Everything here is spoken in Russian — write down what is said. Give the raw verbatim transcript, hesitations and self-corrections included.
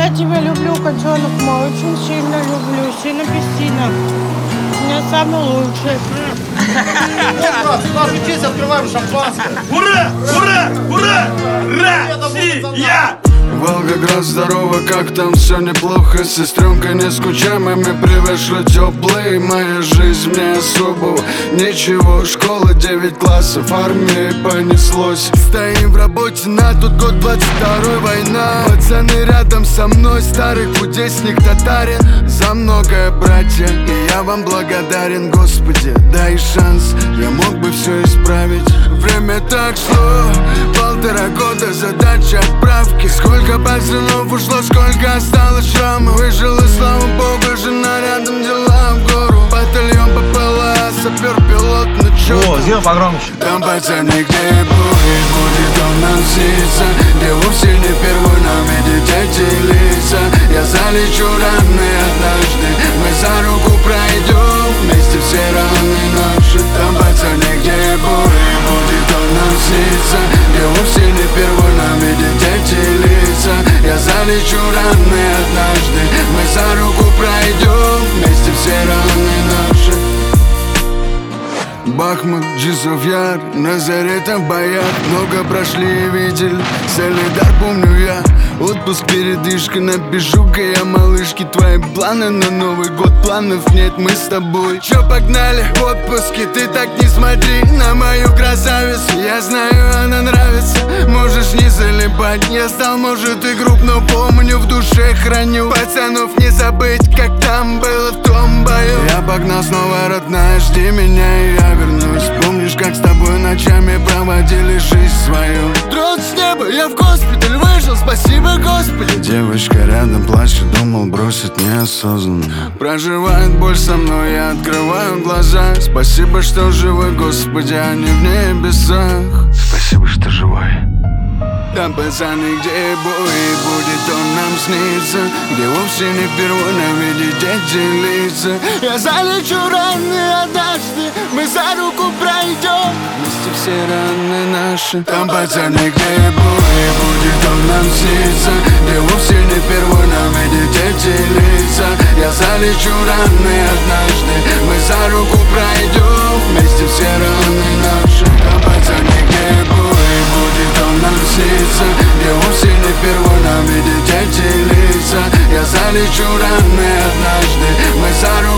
Я тебя люблю, котенок мой, очень сильно люблю. Сильно песина. У меня самый лучший. Вот, брат, учись, открываем шампанское. Ура! Ура! Ура! Россия! Волгоград, здорово, как там? Все неплохо, сестренка, не скучай, мы привезли теплый. Моя жизнь мне особого ничего. Школа, девять классов, армии понеслось. Стоим в работе на тот год, двадцать второй, война. Пацаны рядом со мной, старый кудесник татарин. За многое, братья, и я вам благодарен. Господи, дай шанс, я мог бы все исправить. Время так шло, полтора года, задача отправки. Сколько пацанов ушло, сколько осталось шрамов. Выжил, и слава богу, жена рядом, дела в гору. Батальон ППЛА, сапер, пилот, ну чё О, сделай погромче. там, пацаны, где бой, будет он нам снится. Где вовсе не впервые нам видеть эти лица. Я залечу раны однажды, мы за руку пройдем вместе все раны наши. Там, пацаны, где бой, будет он нам снится. Где вовсе не впервые нам видеть эти лица. Я залечу раны однажды, мы за руку пройдем вместе все раны наши. Бахмут, Джизов Яр, Назарета в боях. Много прошли и видели, Солидар помню я. Отпуск, передышка, напишу-ка я малышки твои планы на Новый год. Планов нет, мы с тобой. Чё, погнали в отпуске, ты так не смотри на мою красавицу. Я знаю, она нравится, можешь не залипать. Я стал, может, и груб, но помню, в душе храню. Пацанов не забыть, как там было в том бою. Я погнал снова, родная, жди меня, и я вернусь. Помнишь, как с тобой ночами проводили жизнь свою? Дрот с неба, я в госпиталь вышел, спасибо, Господи. Девочка рядом плачет, думал бросить неосознанно. Проживает боль со мной, я открываю глаза. Спасибо, что живой, Господи, а не в небесах. Спасибо, что живой. Там, пацаны, где бой, будет он нам снится. Где вовсе не впервые нам видеть эти лица. Я залечу раны однажды, мы за руку пройдем вместе все раны наши. Там, пацаны, где бой, будет он нам снится. Где вовсе не впервые нам видеть эти лица. Я залечу раны однажды, мы за руку пройдем вместе все раны наши. Там, пацаны, где бой, будет он нам снится. Где вовсе не впервые нам видеть эти лица. Я залечу раны однажды, мы за руку